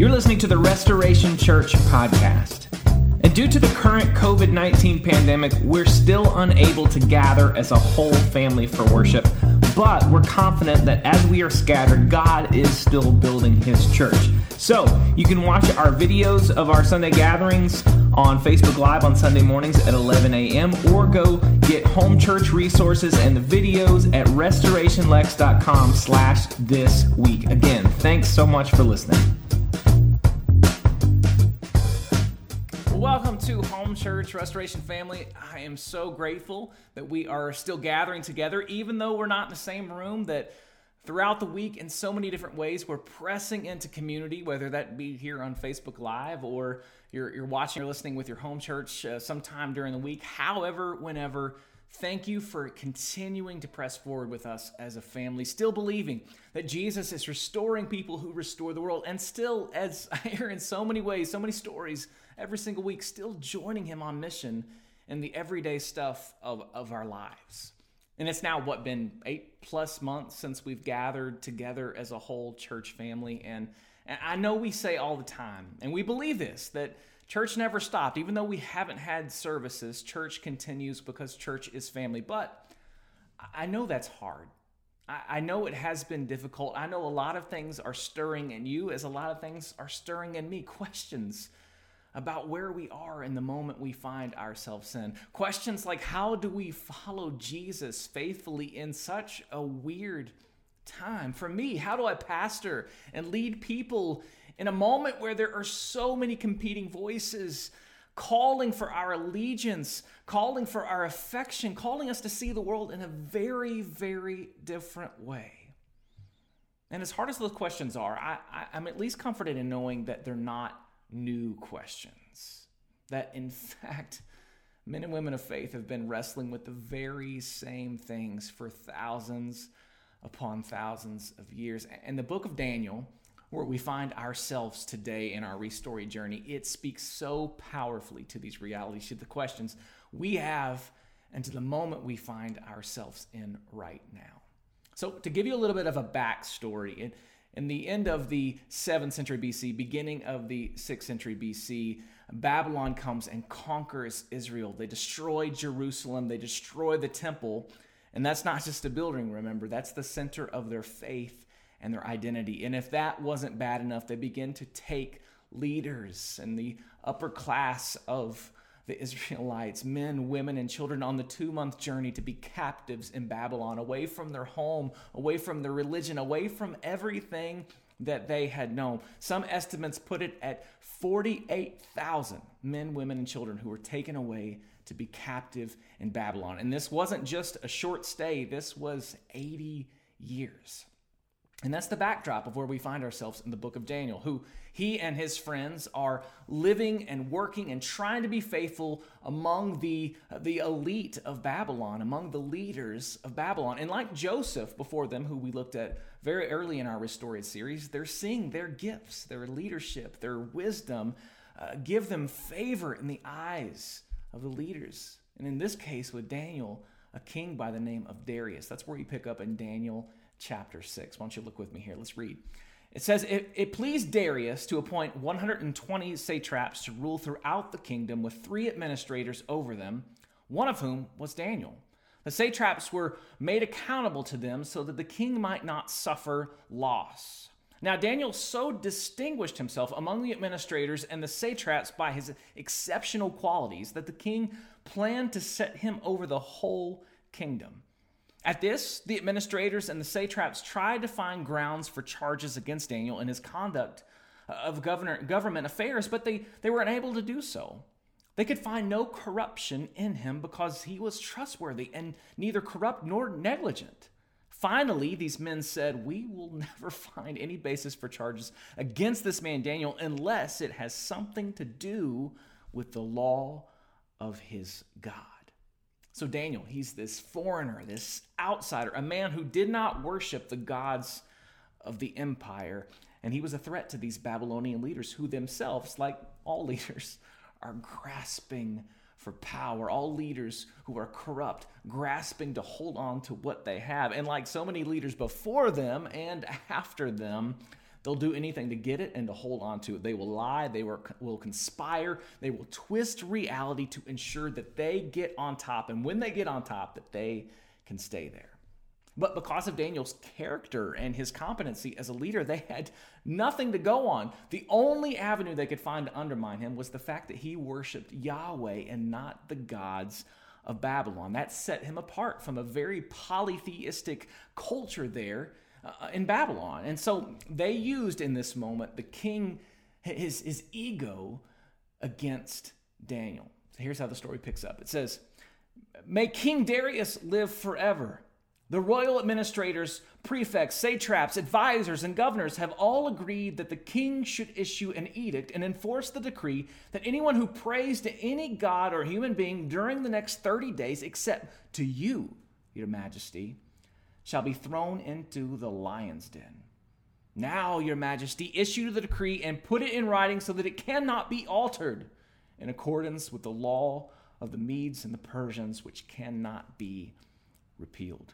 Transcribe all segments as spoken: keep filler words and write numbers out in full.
You're listening to the Restoration Church podcast. And due to the current covid nineteen pandemic, we're still unable to gather as a whole family for worship. But we're confident that as we are scattered, God is still building His church. So you can watch our videos of our Sunday gatherings on Facebook Live on Sunday mornings at eleven a.m. or go get home church resources and the videos at restorationlex.com slash this week. Again, thanks so much for listening. Welcome to Home Church Restoration Family. I am so grateful that we are still gathering together, even though we're not in the same room, that throughout the week in so many different ways, we're pressing into community, whether that be here on Facebook Live or you're, you're watching or listening with your home church uh, sometime during the week. However, whenever, thank you for continuing to press forward with us as a family, still believing that Jesus is restoring people who restore the world, and still, as I hear in so many ways, so many stories, every single week, still joining Him on mission in the everyday stuff of, of our lives. And it's now, what, been eight plus months since we've gathered together as a whole church family. And, and I know we say all the time, and we believe this, that church never stopped. Even though we haven't had services, church continues because church is family. But I know that's hard. I, I know it has been difficult. I know a lot of things are stirring in you as a lot of things are stirring in me. Questions about where we are in the moment we find ourselves in. Questions like, how do we follow Jesus faithfully in such a weird time? For me, how do I pastor and lead people in a moment where there are so many competing voices calling for our allegiance, calling for our affection, calling us to see the world in a very, very different way? And as hard as those questions are, I, I, I'm at least comforted in knowing that they're not new questions. That in fact, men and women of faith have been wrestling with the very same things for thousands upon thousands of years. And the book of Daniel, where we find ourselves today in our restory journey, it speaks so powerfully to these realities, to the questions we have, and to the moment we find ourselves in right now. So to give you a little bit of a backstory, it in the end of the seventh century B C, beginning of the sixth century B C, Babylon comes and conquers Israel. They destroy Jerusalem. They destroy the temple. And that's not just a building, remember. That's the center of their faith and their identity. And if that wasn't bad enough, they begin to take leaders and the upper class of the Israelites, men, women, and children, on the two-month journey to be captives in Babylon, away from their home, away from their religion, away from everything that they had known. Some estimates put it at forty-eight thousand men, women, and children who were taken away to be captive in Babylon. And this wasn't just a short stay. This was eighty years. And that's the backdrop of where we find ourselves in the book of Daniel, who he and his friends are living and working and trying to be faithful among the, the elite of Babylon, among the leaders of Babylon. And like Joseph before them, who we looked at very early in our Restored series, they're seeing their gifts, their leadership, their wisdom, uh, give them favor in the eyes of the leaders. And in this case with Daniel, a king by the name of Darius. That's where you pick up in Daniel chapter six. Why don't you look with me here? Let's read. It says, it, it pleased Darius to appoint one hundred twenty satraps to rule throughout the kingdom with three administrators over them, one of whom was Daniel. The satraps were made accountable to them so that the king might not suffer loss. Now Daniel so distinguished himself among the administrators and the satraps by his exceptional qualities that the king planned to set him over the whole kingdom. At this, the administrators and the satraps tried to find grounds for charges against Daniel in his conduct of governor, government affairs, but they, they were unable to do so. They could find no corruption in him because he was trustworthy and neither corrupt nor negligent. Finally, these men said, "We will never find any basis for charges against this man Daniel unless it has something to do with the law of his God." So Daniel, he's this foreigner, this outsider, a man who did not worship the gods of the empire. And he was a threat to these Babylonian leaders who themselves, like all leaders, are grasping for power. All leaders who are corrupt, grasping to hold on to what they have. And like so many leaders before them and after them, They'll do anything to get it and to hold on to it. They will lie. They will, will conspire. They will twist reality to ensure that they get on top. And when they get on top, that they can stay there. But because of Daniel's character and his competency as a leader, they had nothing to go on. The only avenue they could find to undermine him was the fact that he worshiped Yahweh and not the gods of Babylon. That set him apart from a very polytheistic culture there uh, in Babylon. And so they used in this moment the king, his, his ego against Daniel. So here's how the story picks up. It says, "May King Darius live forever. The royal administrators, prefects, satraps, advisors, and governors have all agreed that the king should issue an edict and enforce the decree that anyone who prays to any god or human being during the next thirty days, except to you, your majesty, shall be thrown into the lion's den. Now, your majesty, issue the decree and put it in writing so that it cannot be altered in accordance with the law of the Medes and the Persians, which cannot be repealed."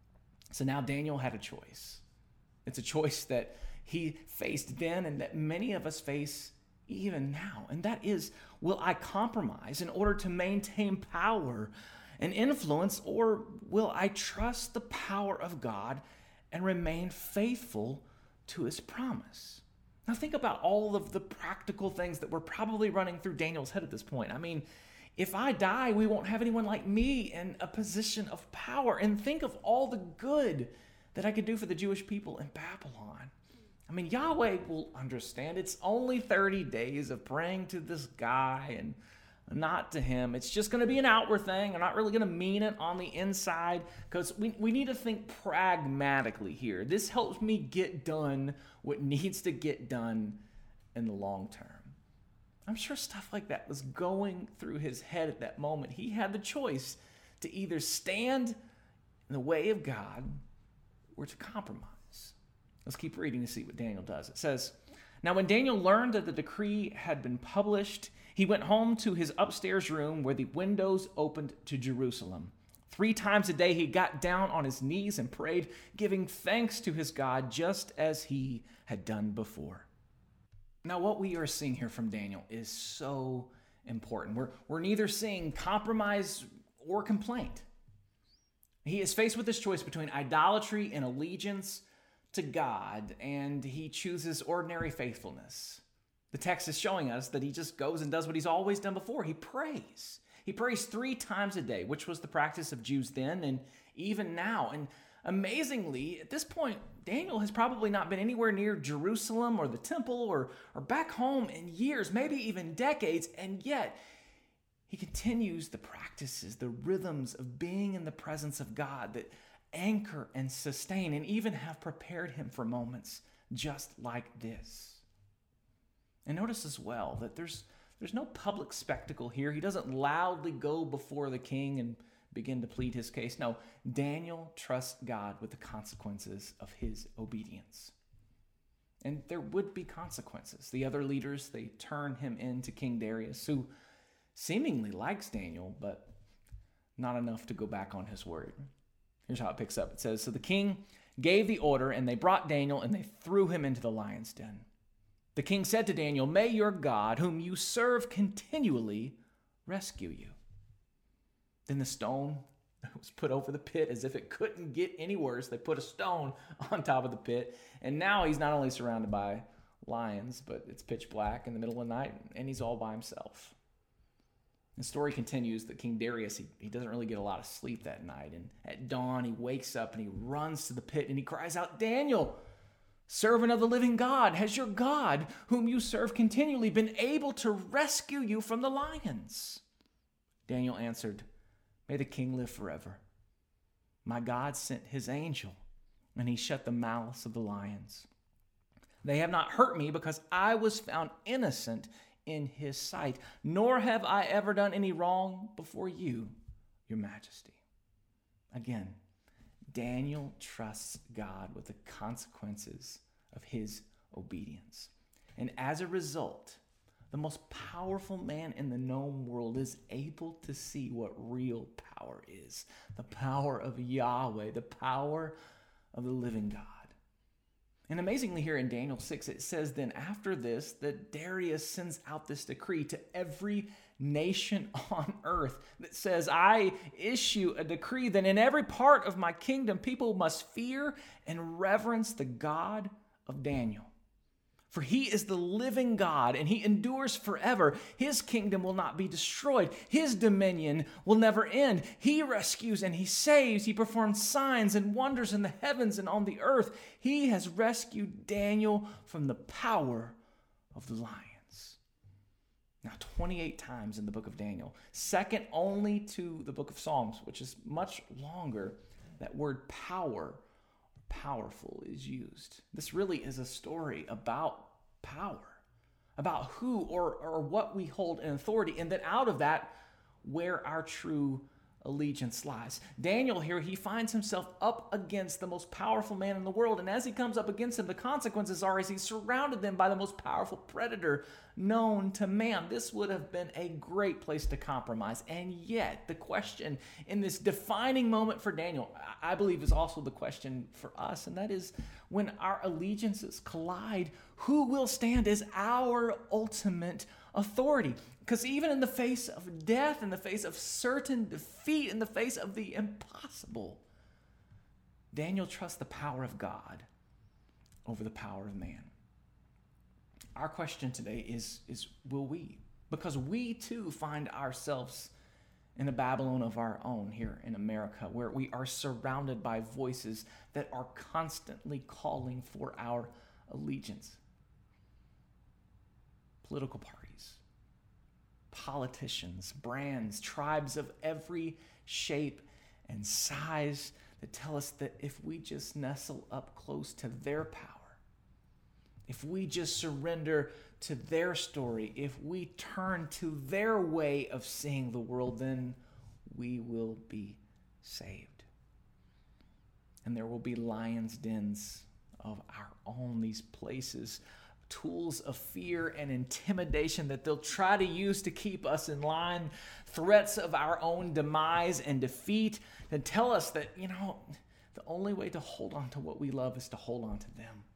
So now Daniel had a choice. It's a choice that he faced then and that many of us face even now. And that is, will I compromise in order to maintain power and influence, or will I trust the power of God and remain faithful to his promise? Now think about all of the practical things that were probably running through Daniel's head at this point. I mean, if I die, we won't have anyone like me in a position of power. And think of all the good that I could do for the Jewish people in Babylon. I mean, Yahweh will understand. It's only thirty days of praying to this guy and not to him. It's just going to be an outward thing. I'm not really going to mean it on the inside, because we, we need to think pragmatically here. This helps me get done what needs to get done in the long term. I'm sure stuff like that was going through his head at that moment. He had the choice to either stand in the way of God or to compromise. Let's keep reading to see what Daniel does. It says, "Now when Daniel learned that the decree had been published, he went home to his upstairs room where the windows opened to Jerusalem. Three times a day he got down on his knees and prayed, giving thanks to his God just as he had done before." Now, what we are seeing here from Daniel is so important. We're, we're neither seeing compromise or complaint. He is faced with this choice between idolatry and allegiance to God, and he chooses ordinary faithfulness. The text is showing us that he just goes and does what he's always done before. He prays. He prays three times a day, which was the practice of Jews then and even now. And amazingly, at this point, Daniel has probably not been anywhere near Jerusalem or the temple or, or back home in years, maybe even decades, and yet he continues the practices, the rhythms of being in the presence of God that anchor and sustain and even have prepared him for moments just like this. And notice as well that there's, there's no public spectacle here. He doesn't loudly go before the king and begin to plead his case. No, Daniel trusts God with the consequences of his obedience. And there would be consequences. The other leaders, they turn him in to King Darius, who seemingly likes Daniel, but not enough to go back on his word. Here's how it picks up. It says, "So the king gave the order, and they brought Daniel, and they threw him into the lion's den. The king said to Daniel, 'May your God, whom you serve continually, rescue you.' Then the stone was put over the pit as if it couldn't get any worse. They put a stone on top of the pit. And now he's not only surrounded by lions, but it's pitch black in the middle of the night, and he's all by himself." The story continues that King Darius, he, he doesn't really get a lot of sleep that night. And at dawn, he wakes up and he runs to the pit and he cries out, "Daniel, servant of the living God, has your God, whom you serve continually, been able to rescue you from the lions?" Daniel answered, "May the king live forever. My God sent his angel, and he shut the mouths of the lions. They have not hurt me because I was found innocent in his sight, nor have I ever done any wrong before you, your majesty." Again, Daniel trusts God with the consequences of his obedience. And as a result, the most powerful man in the known world is able to see what real power is. The power of Yahweh, the power of the living God. And amazingly here in Daniel six, it says then after this, that Darius sends out this decree to every nation on earth that says, I issue a decree that in every part of my kingdom, people must fear and reverence the God of Daniel. For he is the living God, and he endures forever. His kingdom will not be destroyed. His dominion will never end. He rescues and he saves. He performs signs and wonders in the heavens and on the earth. He has rescued Daniel from the power of the lions. Now, twenty-eight times in the book of Daniel, second only to the book of Psalms, which is much longer, that word power, powerful, is used. This really is a story about power, about who or, or what we hold in authority, and that out of that, where our true allegiance lies. Daniel here, he finds himself up against the most powerful man in the world, and as he comes up against him, the consequences are as he's surrounded them by the most powerful predator known to man. This would have been a great place to compromise, and yet the question in this defining moment for Daniel, I believe, is also the question for us, and that is, when our allegiances collide, who will stand as our ultimate authority? Because even in the face of death, in the face of certain defeat, in the face of the impossible, Daniel trusts the power of God over the power of man. Our question today is, is will we? Because we too find ourselves in a Babylon of our own here in America, where we are surrounded by voices that are constantly calling for our allegiance. Political parties, politicians, brands, tribes of every shape and size that tell us that if we just nestle up close to their power, if we just surrender to their story, if we turn to their way of seeing the world, then we will be saved. And there will be lions' dens of our own, these places, tools of fear and intimidation that they'll try to use to keep us in line, threats of our own demise and defeat, and tell us that, you know, the only way to hold on to what we love is to hold on to them.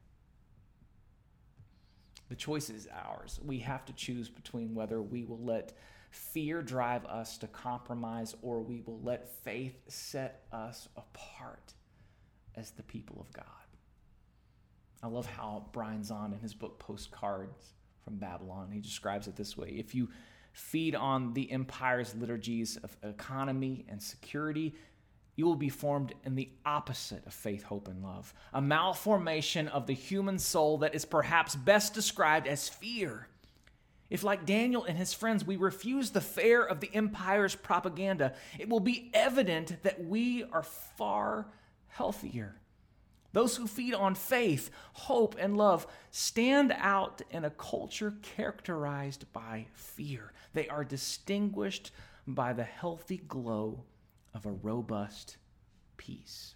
The choice is ours. We have to choose between whether we will let fear drive us to compromise or we will let faith set us apart as the people of God. I love how Brian Zahnd, in his book Postcards from Babylon, he describes it this way. If you feed on the empire's liturgies of economy and security, you will be formed in the opposite of faith, hope, and love, a malformation of the human soul that is perhaps best described as fear. If, like Daniel and his friends, we refuse the fare of the empire's propaganda, it will be evident that we are far healthier. Those who feed on faith, hope, and love stand out in a culture characterized by fear. They are distinguished by the healthy glow of a robust peace.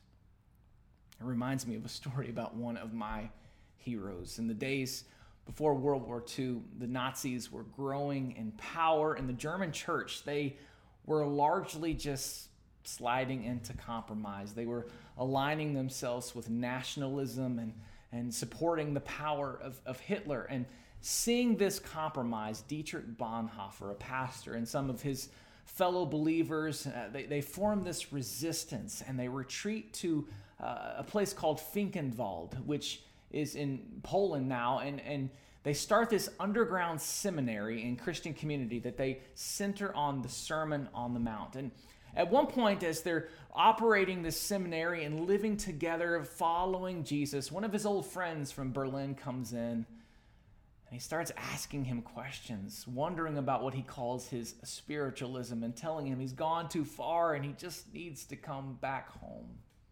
It reminds me of a story about one of my heroes. In the days before World War Two, the Nazis were growing in power, and the German church, they were largely just sliding into compromise. They were aligning themselves with nationalism and, and supporting the power of, of Hitler. And seeing this compromise, Dietrich Bonhoeffer, a pastor, and some of his fellow believers, uh, they, they form this resistance, and they retreat to uh, a place called Finkenwald, which is in Poland now, and, and they start this underground seminary in Christian community that they center on the Sermon on the Mount. And at one point, as they're operating this seminary and living together, following Jesus, one of his old friends from Berlin comes in, and he starts asking him questions, wondering about what he calls his spiritualism, and telling him he's gone too far and he just needs to come back home.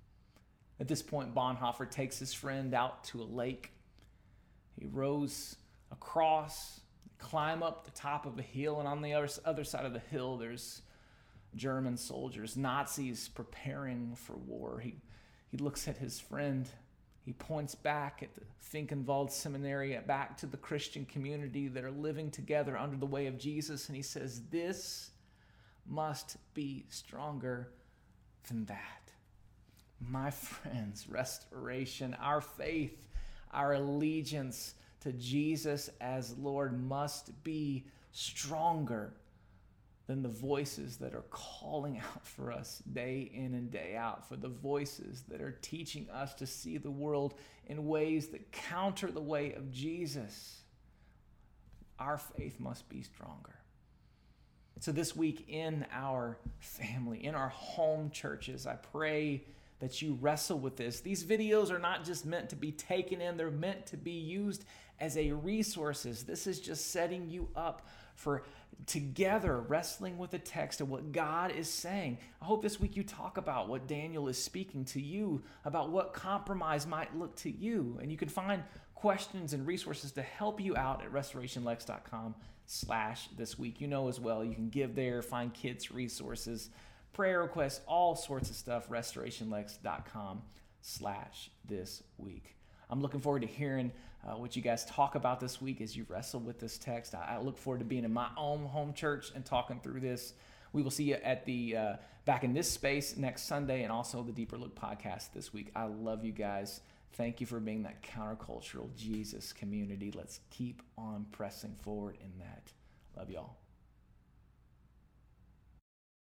At this point, Bonhoeffer takes his friend out to a lake. He rows across, climb up the top of a hill, and on the other, other side of the hill, there's German soldiers, Nazis preparing for war. He, he looks at his friend. He points back at the Finkenwald Seminary, back to the Christian community that are living together under the way of Jesus, and he says, "This must be stronger than that." My friends, restoration, our faith, our allegiance to Jesus as Lord must be stronger than the voices that are calling out for us day in and day out, for the voices that are teaching us to see the world in ways that counter the way of Jesus. Our faith must be stronger. So this week in our family, in our home churches, I pray that you wrestle with this. These videos are not just meant to be taken in, they're meant to be used as a resources. This is just setting you up for together wrestling with the text of what God is saying. I hope this week you talk about what Daniel is speaking to you, about what compromise might look to you. And you can find questions and resources to help you out at restorationlex.com slash this week. You know as well, you can give there, find kids resources, prayer requests, all sorts of stuff, restorationlex.com slash this week. I'm looking forward to hearing uh, what you guys talk about this week as you wrestle with this text. I, I look forward to being in my own home church and talking through this. We will see you at the uh, back in this space next Sunday, and also the Deeper Look podcast this week. I love you guys. Thank you for being that countercultural Jesus community. Let's keep on pressing forward in that. Love y'all.